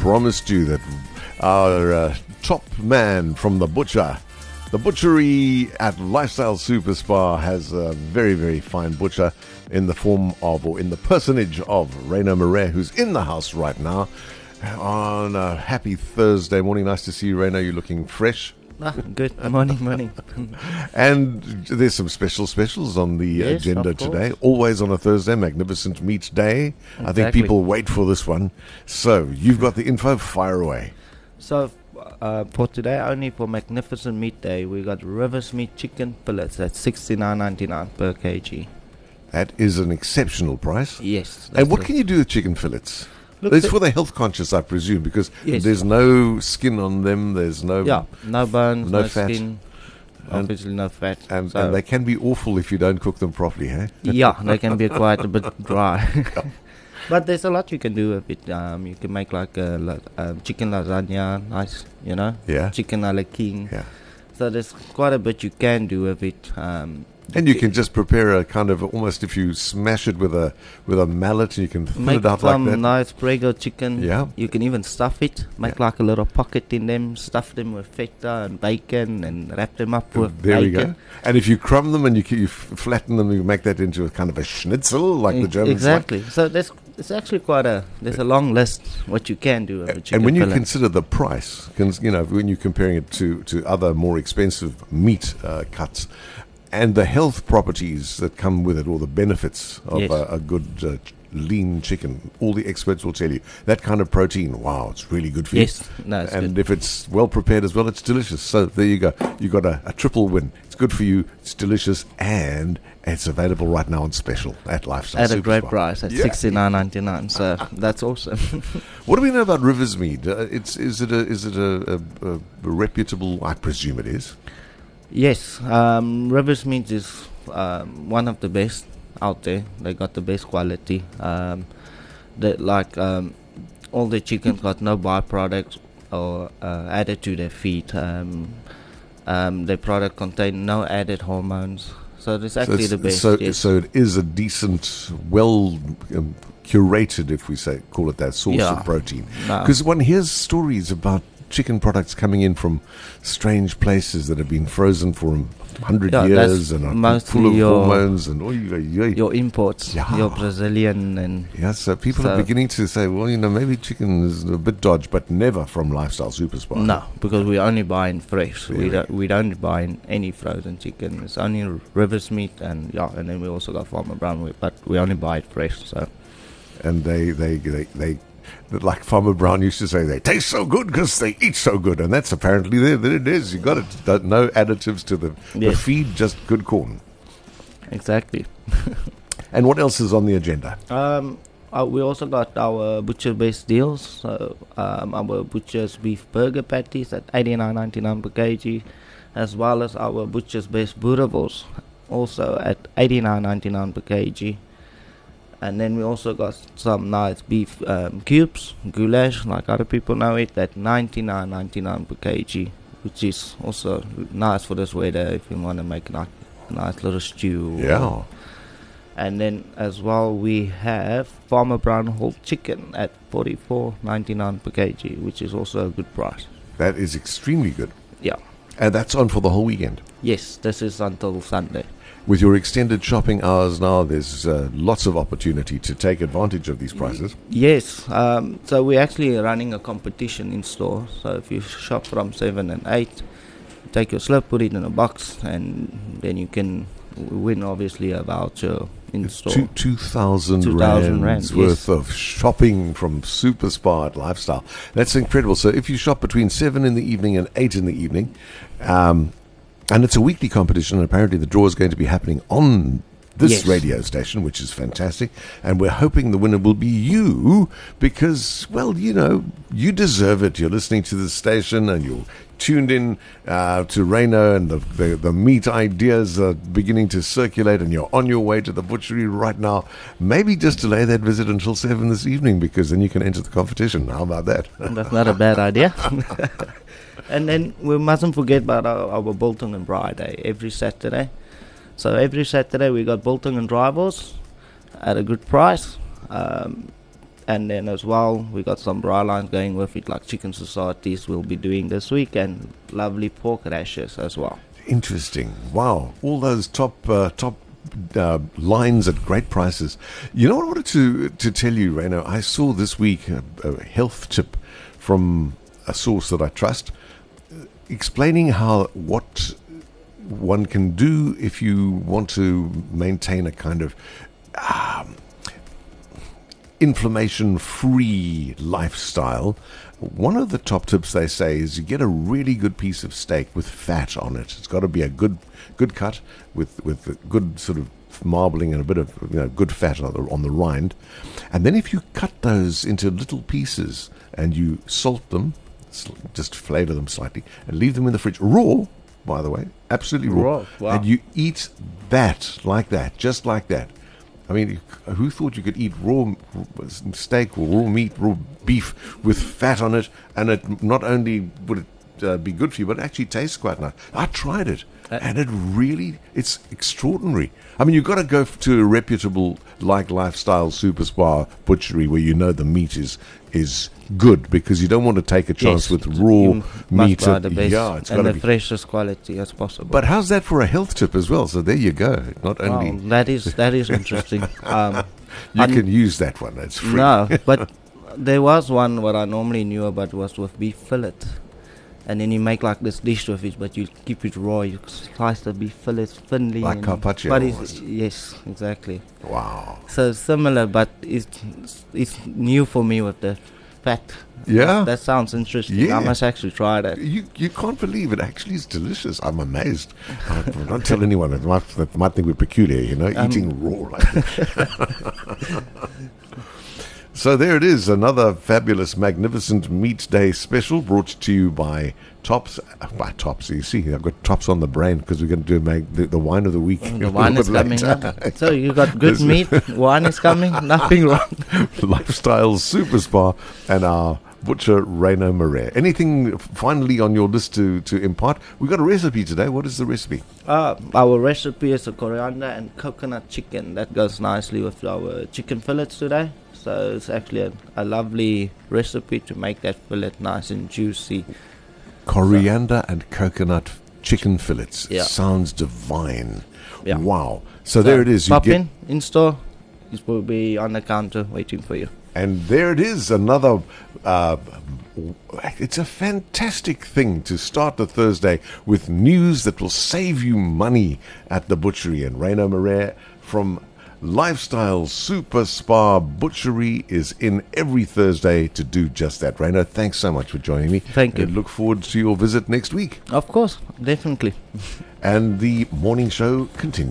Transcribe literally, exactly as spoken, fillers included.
promised you that our uh, top man from the butcher, the butchery at Lifestyle Super Spa, has a very, very fine butcher in the form of, or in the personage of, Raina Marais, who's in the house right now on a happy Thursday morning. Nice to see you, Raina. You're looking fresh. Ah, good morning, morning. And there's some special specials on the Yes, agenda of course. today. Always on a Thursday, Magnificent Meat Day. I think Exactly. people wait for this one. So you've got the info. Fire away. So, uh, for today, only for Magnificent Meat Day, we got Rivers Meat Chicken Fillets at sixty-nine ninety-nine per kg. That is an exceptional price. Yes. And what it. can you do with chicken fillets? Look, It's the- for the health conscious, I presume, because Yes. there's no skin on them. There's no Yeah, no bones, no no, fat. skin, And- obviously no fat. and, so, and they can be awful if you don't cook them properly, hey? yeah, they can be quite a bit dry. But there's a lot you can do with it. Um, you can make like a, la- um, chicken lasagna, nice, you know, Yeah. chicken a la king. Yeah. So there's quite a bit you can do with it. Um, And you can just prepare a kind of almost, if you smash it with a with a mallet, you can fill make it out like some that. nice prego chicken. Yeah. You can even stuff it. Make Yeah. like a little pocket in them. Stuff them with feta and bacon, and wrap them up with There we bacon. go. And if you crumb them and you, you f- flatten them, you make that into a kind of a schnitzel, like the E- Germans like. Exactly. So there's it's actually quite a there's a long list what you can do with a chicken And when you fillet. consider the price, cons- you know, when you're comparing it to, to other more expensive meat uh, cuts, and the health properties that come with it, or the benefits of Yes. a, a good uh, ch- lean chicken, all the experts will tell you that kind of protein, wow, it's really good for you. Yes, no, it's And good. if it's well prepared as well, it's delicious. So there you go. You got a, a triple win. It's good for you, it's delicious, and it's available right now on special at Lifestyle At a Super great Spa. price at Yeah. sixty nine ninety nine. So that's awesome. What do we know about Rivers Mead? Uh, it's is it a is it a, a, a reputable? I presume it is. Yes, um, Rivers Meat is um, one of the best out there. They got the best quality. Um, they, like um, all the chickens got no byproducts or uh, added to their feed. Um, um, their product contain no added hormones. So it's actually it's- the best. So, yes. so it is a decent, well um, curated, if we say call it that, source Yeah. of protein. No. Because one hears stories about chicken products coming in from strange places that have been frozen for a hundred Yeah, years that's and are mostly full of your- hormones and oh, you, you, your imports, Yeah. your Brazilian and yeah. So people are So- beginning to say, well, you know, maybe chicken is a bit dodgy, but never from Lifestyle Super Spa. no, because we only buy in fresh. We Really? don't we don't buy in any frozen chicken. It's only r- Rivers Meat and yeah, and then we also got Farmer Brown, we- but we only buy it fresh. So and they they they, they like Farmer Brown used to say, they taste so good because they eat so good, and that's apparently there. There it is. You got it. Don't- No additives to the, the Yes. feed, just good corn. exactly. And what else is on the agenda? Um, uh, we also got our butcher based deals. So um, our butcher's beef burger patties at eighty nine ninety nine per kg, as well as our butcher's based boerewors also at eighty nine ninety nine per kg. And then we also got some nice beef um, cubes, goulash, like other people know it, at ninety nine ninety nine per kg, which is also nice for this weather if you want to make like a nice little stew. Yeah. And then as well we have Farmer Brown whole chicken at forty-four ninety nine per kg, which is also a good price. That is extremely good. Yeah. And that's on for the whole weekend. Yes, this is until Sunday. With your extended shopping hours now, there's uh, lots of opportunity to take advantage of these prices. Yes, um, so we're actually running a competition in store. So if you shop from seven and eight, take your slip, put it in a box, and then you can win obviously a voucher in It's store. two, 2,000 two thousand rands rand, worth yes. of shopping from Super Spa at Lifestyle. That's incredible. So if you shop between seven in the evening and eight in the evening, um, and it's a weekly competition, and apparently the draw is going to be happening on this Yes. radio station, which is fantastic. And we're hoping the winner will be you because, well, you know, you deserve it. You're listening to the station and you're tuned in uh, to Raina, and the, the, the meat ideas are beginning to circulate, and you're on your way to the butchery right now. Maybe just delay that visit until seven this evening, because then you can enter the competition. How about that? That's not a bad idea. And then we mustn't forget about our, our Bolton and Bry Day every Saturday. So every Saturday we got Bolton and Rivals at a good price. Um, And then as well, we got some bra lines going with it, like chicken societies we'll be doing this week, and lovely pork rashes as well. Interesting. Wow. All those top uh, top uh, lines at great prices. You know what I wanted to, to tell you, Reno? I saw this week a, a health tip from a source that I trust, explaining how what one can do if you want to maintain a kind of um, inflammation-free lifestyle. One of the top tips they say is you get a really good piece of steak with fat on it. It's got to be a good good cut with with a good sort of marbling and a bit of, you know, good fat on the, on the rind. And then if you cut those into little pieces and you salt them, just flavor them slightly, and leave them in the fridge raw, by the way, absolutely raw. Raw, wow. And you eat that like that, just like that. I mean, who thought you could eat raw steak or raw meat, raw beef with fat on it, and it not only would it uh, be good for you, but it actually tastes quite nice. I tried it, uh, and it really, it's extraordinary. I mean, you've got to go to a reputable, like Lifestyle Super Spa butchery where you know the meat is is good, because you don't want to take a chance yes, with raw meat. Buy the best yeah, it's and the be freshest quality as possible. But how's that for a health tip as well? So there you go. Not only oh, that is that is interesting. um, you un- can use that one. It's free. No, but there was one what I normally knew about was with beef fillet. And then you make like this dish with it, but you keep it raw. You slice the beef fillet thinly. Like and carpaccio but it's, almost. yes, exactly. Wow. So similar, but it's it's new for me with the fat. Yeah. That, that sounds interesting. Yeah. I must actually try that. You you can't believe it actually is delicious. I'm amazed. I don't tell anyone that might, that might think we're peculiar, you know, Um, eating raw like that. So there it is, another fabulous, magnificent Meat Day special brought to you by Tops. By Tops, you see, I've got Tops on the brain because we're going to do make the, the wine of the week. The wine is coming later. up. So you got good meat, wine is coming, nothing wrong. Lifestyle Super Spa and our butcher, Reno Marais. Anything finally on your list to, to impart? We've got a recipe today. What is the recipe? Uh, our recipe is a coriander and coconut chicken. That goes nicely with our chicken fillets today. So it's actually a, a lovely recipe to make that fillet nice and juicy. Coriander and coconut chicken fillets. Yeah. Sounds divine. Yeah. Wow. So, there it is. You Pop get, in, in store. It will be on the counter waiting for you. and there it is. Another. Uh, it's a fantastic thing to start the Thursday with news that will save you money at the butchery. And Reno Marais from Lifestyle Super Spa Butchery is in every Thursday to do just that. Reno, thanks so much for joining me. Thank you. And look forward to your visit next week. Of course, definitely. And the morning show continues.